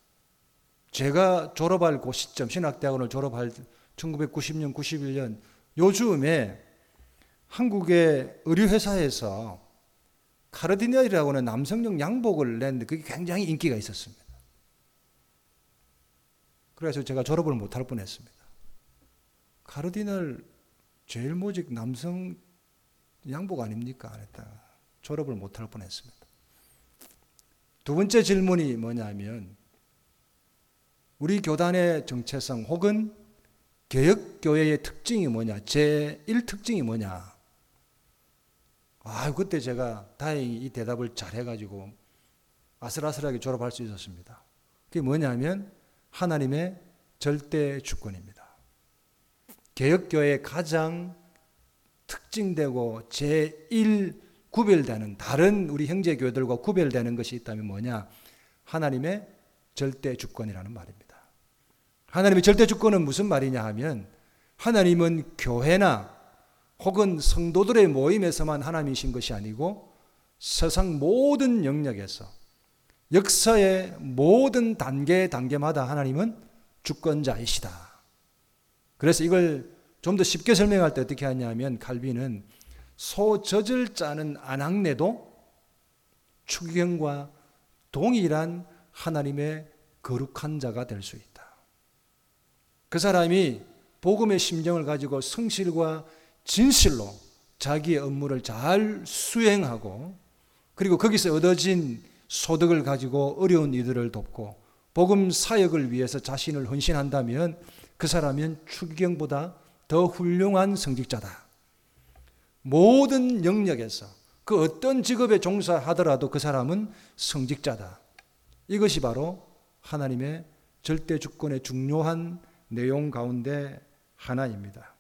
제가 졸업할 그 시점, 신학대학원을 졸업할 천구백구십 년, 구십일 년 요즘에 한국의 의류회사에서 카르디널이라고 하는 남성용 양복을 냈는데 그게 굉장히 인기가 있었습니다. 그래서 제가 졸업을 못할 뻔했습니다. 카르디널 제일 모직 남성 양복 아닙니까? 했다가 졸업을 못할 뻔했습니다. 두 번째 질문이 뭐냐면 우리 교단의 정체성 혹은 개혁교회의 특징이 뭐냐, 제일 특징이 뭐냐. 아, 그때 제가 다행히 이 대답을 잘 해가지고 아슬아슬하게 졸업할 수 있었습니다. 그게 뭐냐면 하나님의 절대 주권입니다. 개혁교회의 가장 특징되고 제일 구별되는, 다른 우리 형제교회들과 구별되는 것이 있다면 뭐냐, 하나님의 절대 주권이라는 말입니다. 하나님의 절대 주권은 무슨 말이냐 하면 하나님은 교회나 혹은 성도들의 모임에서만 하나님이신 것이 아니고 세상 모든 영역에서 역사의 모든 단계 단계마다 하나님은 주권자이시다. 그래서 이걸 좀 더 쉽게 설명할 때 어떻게 하냐면 칼빈은 소젖을 짜는 안악내도 추기경과 동일한 하나님의 거룩한 자가 될 수 있다. 그 사람이 복음의 심정을 가지고 성실과 진실로 자기의 업무를 잘 수행하고 그리고 거기서 얻어진 소득을 가지고 어려운 이들을 돕고 복음 사역을 위해서 자신을 헌신한다면 그 사람은 추기경보다 더 훌륭한 성직자다. 모든 영역에서 그 어떤 직업에 종사하더라도 그 사람은 성직자다. 이것이 바로 하나님의 절대 주권의 중요한 내용 가운데 하나입니다.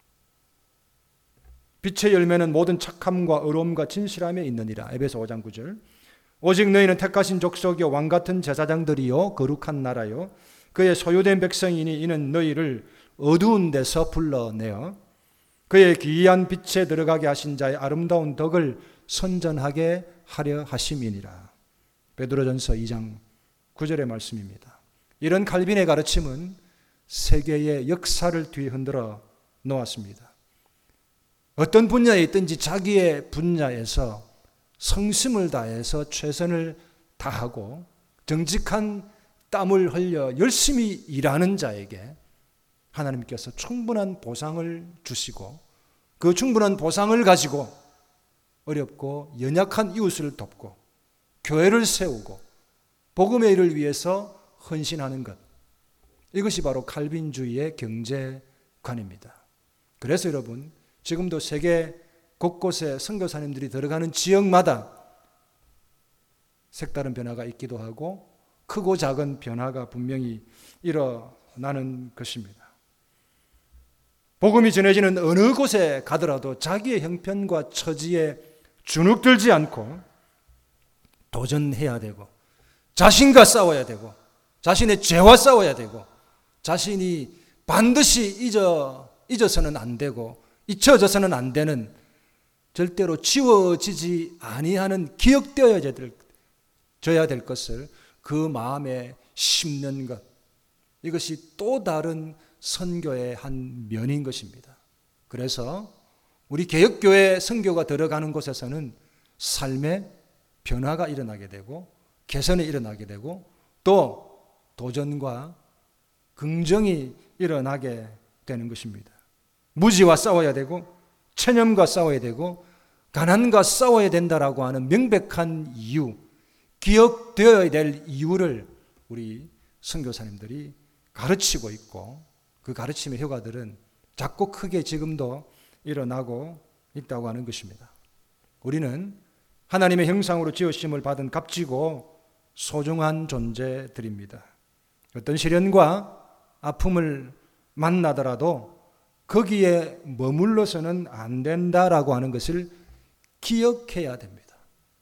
빛의 열매는 모든 착함과 의로움과 진실함에 있느니라. 에베소 오 장 구 절. 오직 너희는 택하신 족속이요 왕같은 제사장들이요 거룩한 나라요 그의 소유된 백성이니 이는 너희를 어두운 데서 불러내어 그의 기이한 빛에 들어가게 하신 자의 아름다운 덕을 선전하게 하려 하심이니라. 베드로전서 이 장 구 절의 말씀입니다. 이런 칼빈의 가르침은 세계의 역사를 뒤흔들어 놓았습니다. 어떤 분야에 있든지 자기의 분야에서 성심을 다해서 최선을 다하고 정직한 땀을 흘려 열심히 일하는 자에게 하나님께서 충분한 보상을 주시고 그 충분한 보상을 가지고 어렵고 연약한 이웃을 돕고 교회를 세우고 복음의 일을 위해서 헌신하는 것, 이것이 바로 칼빈주의의 경제관입니다. 그래서 여러분 지금도 세계 곳곳에 선교사님들이 들어가는 지역마다 색다른 변화가 있기도 하고 크고 작은 변화가 분명히 일어나는 것입니다. 복음이 전해지는 어느 곳에 가더라도 자기의 형편과 처지에 주눅들지 않고 도전해야 되고 자신과 싸워야 되고 자신의 죄와 싸워야 되고 자신이 반드시 잊어, 잊어서는 안 되고 잊혀져서는 안 되는 절대로 지워지지 아니하는 기억되어야 될, 져야 될 것을 그 마음에 심는 것, 이것이 또 다른 선교의 한 면인 것입니다. 그래서 우리 개혁교회 선교가 들어가는 곳에서는 삶의 변화가 일어나게 되고 개선이 일어나게 되고 또 도전과 긍정이 일어나게 되는 것입니다. 무지와 싸워야 되고 체념과 싸워야 되고 가난과 싸워야 된다라고 하는 명백한 이유, 기억되어야 될 이유를 우리 선교사님들이 가르치고 있고 그 가르침의 효과들은 작고 크게 지금도 일어나고 있다고 하는 것입니다. 우리는 하나님의 형상으로 지으심을 받은 값지고 소중한 존재들입니다. 어떤 시련과 아픔을 만나더라도 거기에 머물러서는 안 된다라고 하는 것을 기억해야 됩니다.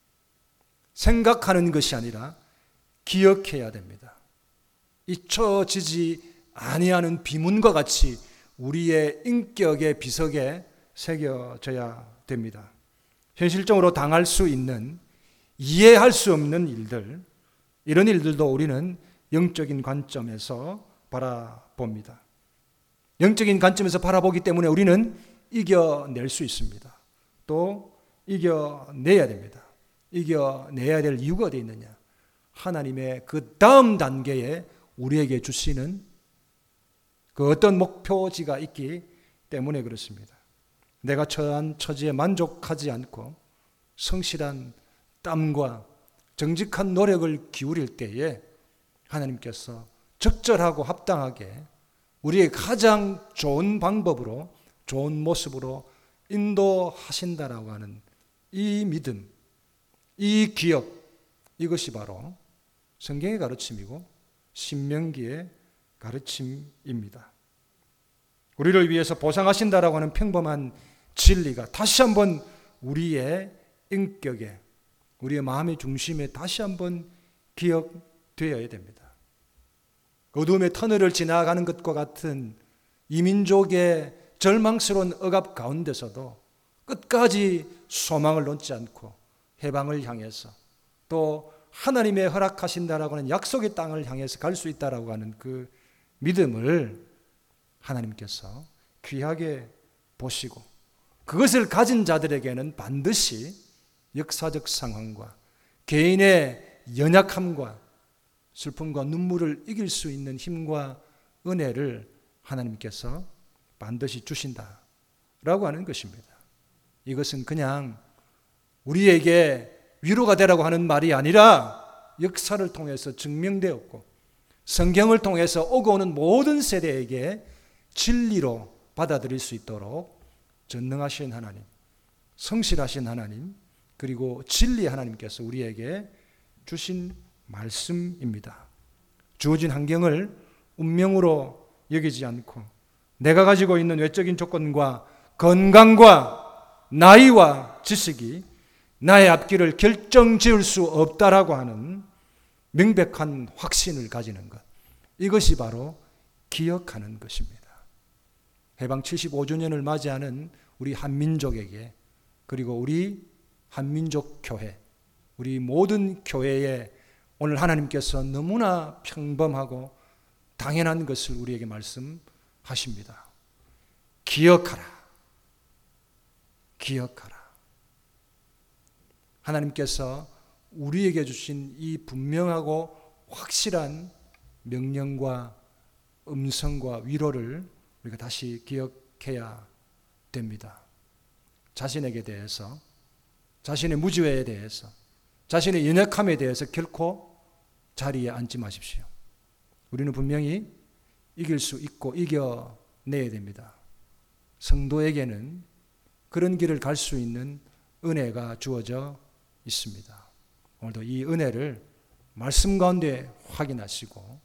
생각하는 것이 아니라 기억해야 됩니다. 잊혀지지 아니하는 비문과 같이 우리의 인격의 비석에 새겨져야 됩니다. 현실적으로 당할 수 있는, 이해할 수 없는 일들, 이런 일들도 우리는 영적인 관점에서 바라봅니다. 영적인 관점에서 바라보기 때문에 우리는 이겨낼 수 있습니다. 또 이겨내야 됩니다. 이겨내야 될 이유가 어디 있느냐? 하나님의 그 다음 단계에 우리에게 주시는 그 어떤 목표지가 있기 때문에 그렇습니다. 내가 처한 처지에 만족하지 않고 성실한 땀과 정직한 노력을 기울일 때에 하나님께서 적절하고 합당하게 우리의 가장 좋은 방법으로 좋은 모습으로 인도하신다라고 하는 이 믿음, 이 기억, 이것이 바로 성경의 가르침이고 신명기의 가르침입니다. 우리를 위해서 보상하신다라고 하는 평범한 진리가 다시 한번 우리의 인격에, 우리의 마음의 중심에 다시 한번 기억되어야 됩니다. 어둠의 터널을 지나가는 것과 같은 이 민족의 절망스러운 억압 가운데서도 끝까지 소망을 놓지 않고 해방을 향해서 또 하나님의 허락하신다라고 하는 약속의 땅을 향해서 갈 수 있다라고 하는 그 믿음을 하나님께서 귀하게 보시고 그것을 가진 자들에게는 반드시 역사적 상황과 개인의 연약함과 슬픔과 눈물을 이길 수 있는 힘과 은혜를 하나님께서 반드시 주신다라고 하는 것입니다. 이것은 그냥 우리에게 위로가 되라고 하는 말이 아니라 역사를 통해서 증명되었고 성경을 통해서 오고 오는 모든 세대에게 진리로 받아들일 수 있도록 전능하신 하나님, 성실하신 하나님, 그리고 진리의 하나님께서 우리에게 주신 말씀입니다. 주어진 환경을 운명으로 여기지 않고 내가 가지고 있는 외적인 조건과 건강과 나이와 지식이 나의 앞길을 결정지을 수 없다라고 하는 명백한 확신을 가지는 것, 이것이 바로 기억하는 것입니다. 해방 칠십오 주년을 맞이하는 우리 한민족에게, 그리고 우리 한민족 교회, 우리 모든 교회에 오늘 하나님께서 너무나 평범하고 당연한 것을 우리에게 말씀하십니다. 기억하라. 기억하라. 하나님께서 우리에게 주신 이 분명하고 확실한 명령과 음성과 위로를 우리가 다시 기억해야 됩니다. 자신에게 대해서, 자신의 무지회에 대해서, 자신의 연약함에 대해서 결코 자리에 앉지 마십시오. 우리는 분명히 이길 수 있고 이겨내야 됩니다. 성도에게는 그런 길을 갈 수 있는 은혜가 주어져 있습니다. 오늘도 이 은혜를 말씀 가운데 확인하시고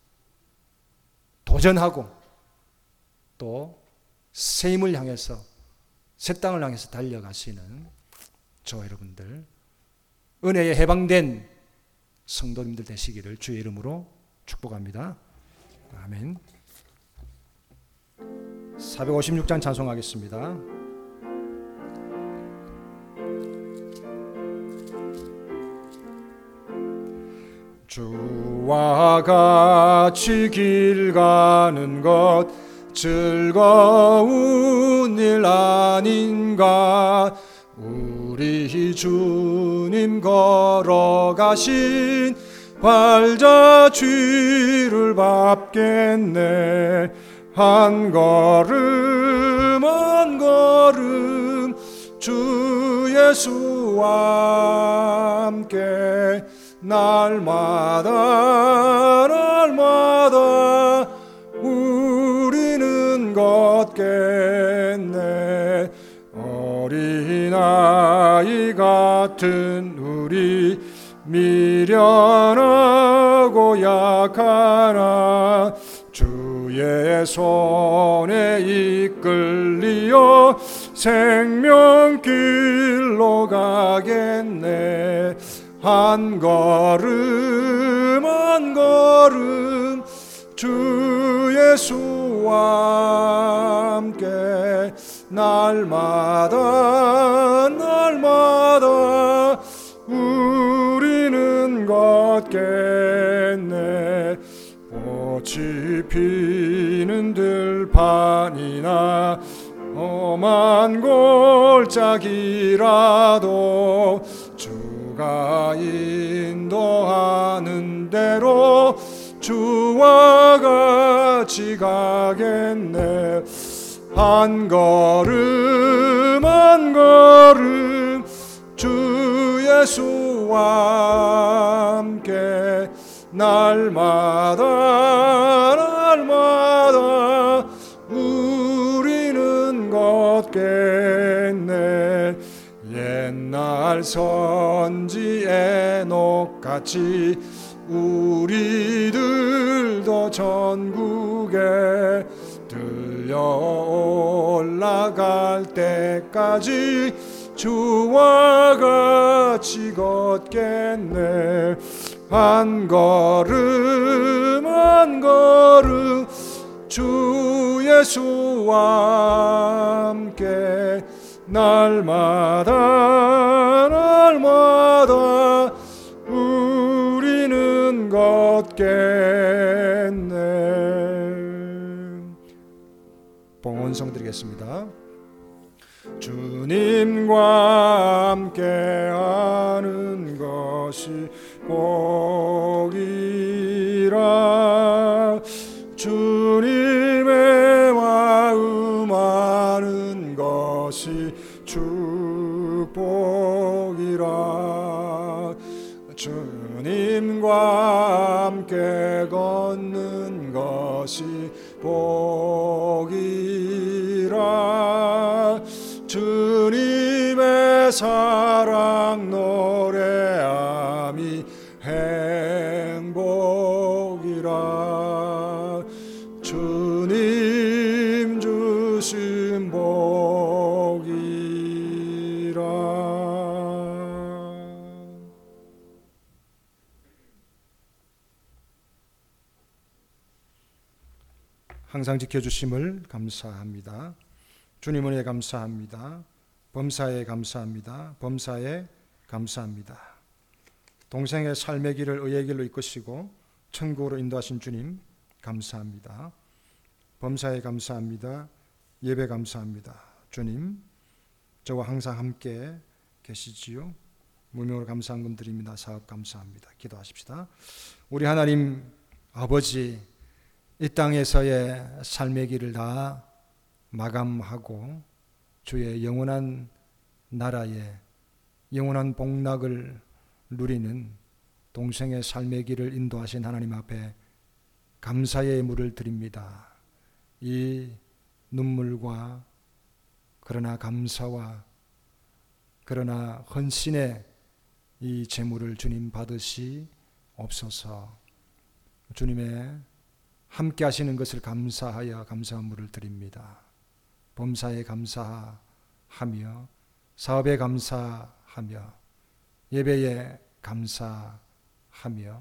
도전하고 또 새 힘을 향해서, 새 땅을 향해서 달려가시는 저 여러분들, 은혜에 해방된 성도님들 되시기를 주의 이름으로 축복합니다. 아멘. 사백오십육 장 찬송하겠습니다. 주와 같이 길 가는 것 즐거운 일 아닌가. 우리 주님 걸어가신 발자취를 밟겠네. 한 걸음 한 걸음 주 예수와 함께 날마다 날마다 우리는 걷겠네. 어린아이 같은 우리 미련하고 약하나 주의 손에 이끌리어 생명길로 가겠네. 한 걸음 한 걸음 주 예수와 함께 날마다 날마다 우리는 걷겠네. 꽃이 피는 들판이나 험한 골짜기라도 주가 인도하는 대로 주와 같이 가겠네. 한 걸음 한 걸음 주 예수와 함께 날마다 날마다 우리는 걷겠네. 옛날 선지 에녹같이 우리들도 전국에 들려 올라갈 때까지 주와 같이 걷겠네. 한 걸음 한 걸음 주 예수와 함께 날마다 날마다 우리는 걷겠네. 봉헌성 드리겠습니다. 주님과 함께하는 것이 복이라. 주님의 마음 아는 것이 축복이라. 주님과 함께 걷는 것이 복이라. 주님의 사랑 노래함이 행복이라. 주님 주신 복이라. 항상 지켜주심을 감사합니다. 주님 은혜 감사합니다. 범사에 감사합니다. 범사에 감사합니다. 동생의 삶의 길을 의의 길로 이끄시고 천국으로 인도하신 주님 감사합니다. 범사에 감사합니다. 예배 감사합니다. 주님 저와 항상 함께 계시지요. 무명으로 감사한 금 드립니다. 사업 감사합니다. 기도하십시다. 우리 하나님 아버지, 이 땅에서의 삶의 길을 다 마감하고 주의 영원한 나라에 영원한 복락을 누리는 동생의 삶의 길을 인도하신 하나님 앞에 감사의 예물을 드립니다. 이 눈물과 그러나 감사와 그러나 헌신의 이 제물을 주님 받으시옵소서. 주님의 함께 하시는 것을 감사하여 감사물을 드립니다. 범사에 감사하며 사업에 감사하며 예배에 감사하며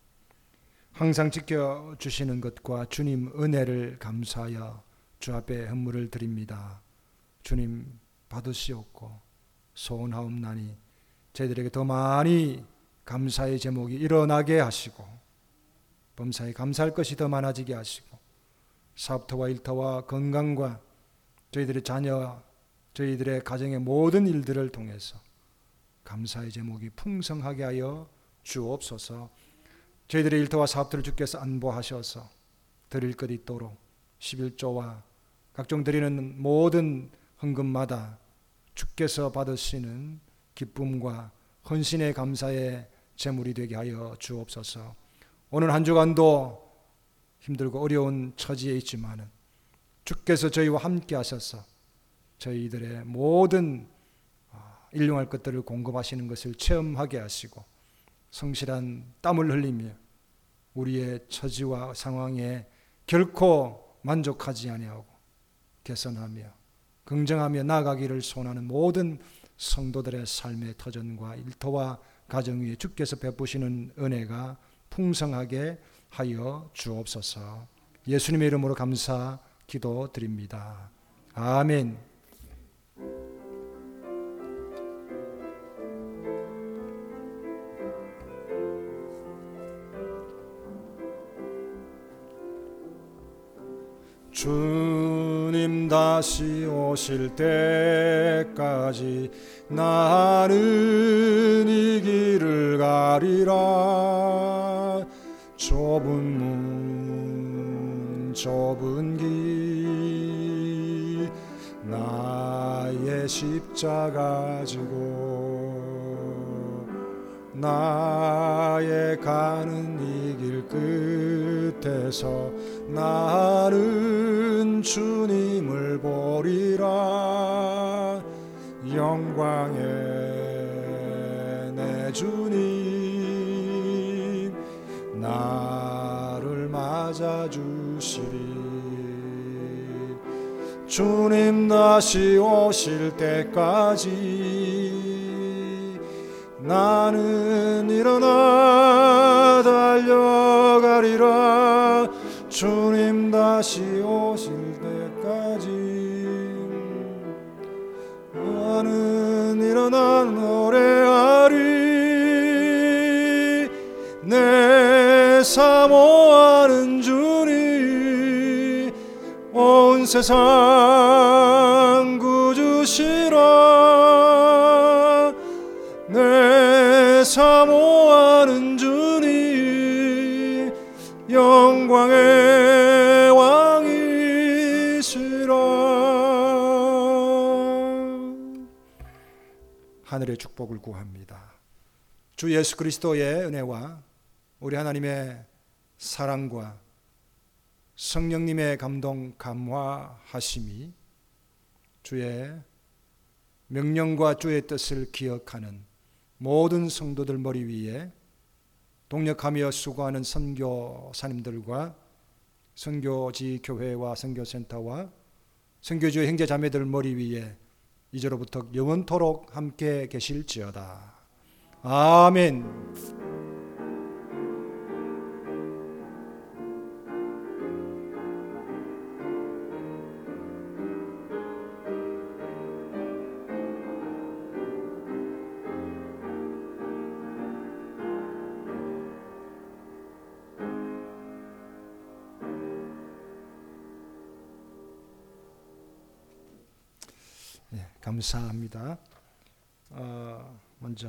항상 지켜주시는 것과 주님 은혜를 감사하여 주 앞에 헌물을 드립니다. 주님 받으시옵고 소원하옵나니 저희들에게 더 많이 감사의 제목이 일어나게 하시고 범사에 감사할 것이 더 많아지게 하시고 사업터와 일터와 건강과 저희들의 자녀, 저희들의 가정의 모든 일들을 통해서 감사의 제목이 풍성하게 하여 주옵소서. 저희들의 일터와 사업들을 주께서 안보하셔서 드릴 것 있도록 십일조와 각종 드리는 모든 헌금마다 주께서 받으시는 기쁨과 헌신의 감사의 제물이 되게 하여 주옵소서. 오늘 한 주간도 힘들고 어려운 처지에 있지만은 주께서 저희와 함께 하셔서 저희들의 모든 일용할 것들을 공급하시는 것을 체험하게 하시고 성실한 땀을 흘리며 우리의 처지와 상황에 결코 만족하지 아니하고 개선하며 긍정하며 나아가기를 소원하는 모든 성도들의 삶의 터전과 일터와 가정 위에 주께서 베푸시는 은혜가 풍성하게 하여 주옵소서. 예수님의 이름으로 감사 기도드립니다. 아멘. 주님 다시 오실 때까지 나는 이 길을 가리라. 좁은 문 좁은 길 나의 십자가 지고 나의 가는 이 길 끝에서 나는 주님을 보리라. 영광의 내 주님 나를 맞아주시리. 주님 다시 오실 때까지 나는 일어나 달려가리라 주님 다시 오실 때까지. 나는 일어나 노래하리 내 사모하는 주님 온 세상 구주시라. 내 사모하는 주님 영광의 왕이시라. 하늘의 축복을 구합니다. 주 예수 그리스도의 은혜와 우리 하나님의 사랑과 성령님의 감동 감화하심이 주의 명령과 주의 뜻을 기억하는 모든 성도들 머리 위에 동력하며 수고하는 선교사님들과 선교지 교회와 선교센터와 선교주의 형제 자매들 머리 위에 이제로부터 영원토록 함께 계실지어다. 아멘. 네, 감사합니다. 어, 먼저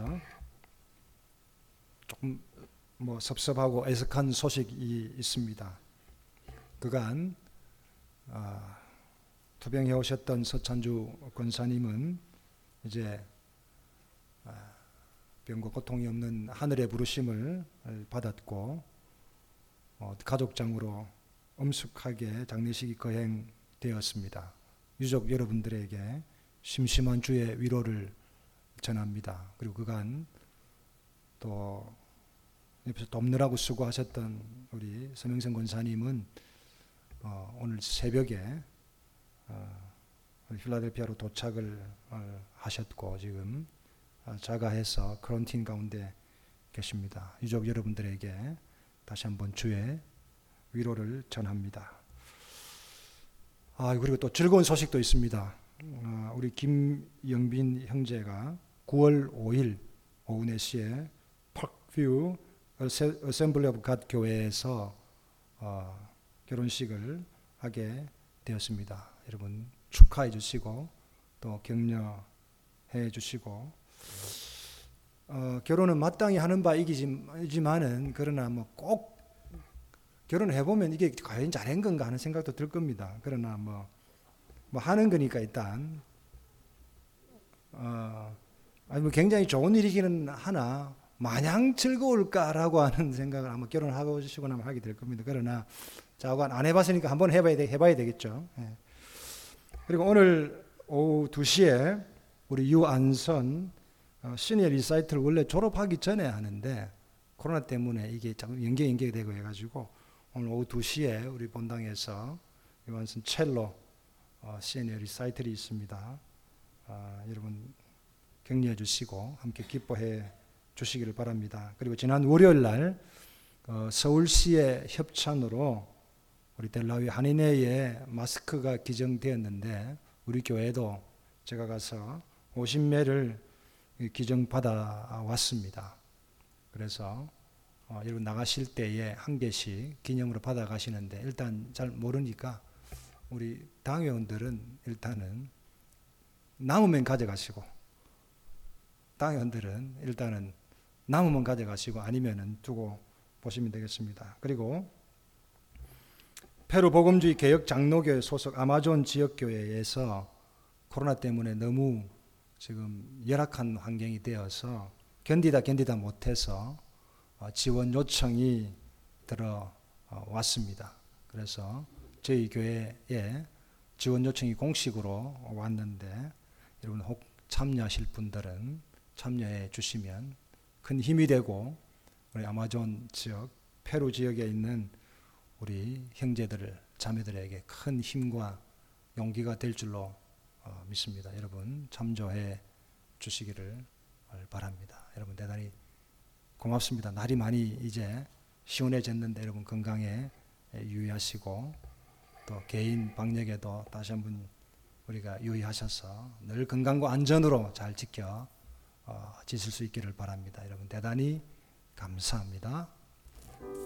조금 뭐 섭섭하고 애석한 소식이 있습니다. 그간 어, 투병해 오셨던 서찬주 권사님은 이제 어, 병과 고통이 없는 하늘의 부르심을 받았고 어, 가족장으로 엄숙하게 장례식이 거행되었습니다. 유족 여러분들에게 심심한 주의 위로를 전합니다. 그리고 그간 또 옆에서 돕느라고 수고하셨던 우리 서명선 권사님은 어, 오늘 새벽에 어, 필라델피아로 도착을 어, 하셨고 지금 어, 자가해서 크론틴 가운데 계십니다. 유족 여러분들에게 다시 한번 주의 위로를 전합니다. 아, 그리고 또 즐거운 소식도 있습니다. 어, 우리 김영빈 형제가 구월 오일 오후 네 시에 파크뷰 어셈블리 오브 갓 교회에서 어, 결혼식을 하게 되었습니다. 여러분 축하해 주시고 또 격려해 주시고 어, 결혼은 마땅히 하는 바이지만은 그러나 뭐 꼭 결혼해 보면 이게 과연 잘한 건가 하는 생각도 들 겁니다. 그러나 뭐, 뭐 하는 거니까 일단 어, 아니 뭐 굉장히 좋은 일이기는 하나 마냥 즐거울까라고 하는 생각을 아마 결혼하고 싶고 나면 하게 될 겁니다. 그러나 자관 안 해봤으니까 한번 해봐야 돼, 해봐야 되겠죠. 예. 그리고 오늘 오후 두 시에 우리 유안선 어, 시니어 리사이트를 원래 졸업하기 전에 하는데 코로나 때문에 이게 자꾸 연계 연계가 되고 해가지고 오늘 오후 두 시에 우리 본당에서 유한선 첼로 어, 시니어 리사이틀이 있습니다. 어, 여러분 격려해 주시고 함께 기뻐해 주시기를 바랍니다. 그리고 지난 월요일 날 어, 서울시의 협찬으로 우리 델라위 한인회에 마스크가 기증되었는데 우리 교회도 제가 가서 오십 매를 기증받아 왔습니다. 그래서 어, 여러분 나가실 때에 한 개씩 기념으로 받아 가시는데 일단 잘 모르니까 우리 당회원들은 일단은 남으면 가져가시고 당회원들은 일단은 남으면 가져가시고 아니면은 두고 보시면 되겠습니다. 그리고 페루 복음주의 개혁 장로교회 소속 아마존 지역교회에서 코로나 때문에 너무 지금 열악한 환경이 되어서 견디다 견디다 못해서 지원 요청이 들어왔습니다. 그래서 저희 교회에 지원 요청이 공식으로 왔는데 여러분 혹 참여하실 분들은 참여해 주시면 큰 힘이 되고 우리 아마존 지역, 페루 지역에 있는 우리 형제들, 자매들에게 큰 힘과 용기가 될 줄로 믿습니다. 여러분 참조해 주시기를 바랍니다. 여러분 대단히 고맙습니다. 날이 많이 이제 시원해졌는데 여러분 건강에 유의하시고 또 개인 방역에도 다시 한번 우리가 유의하셔서 늘 건강과 안전으로 잘 지켜 어, 지실 수 있기를 바랍니다. 여러분 대단히 감사합니다.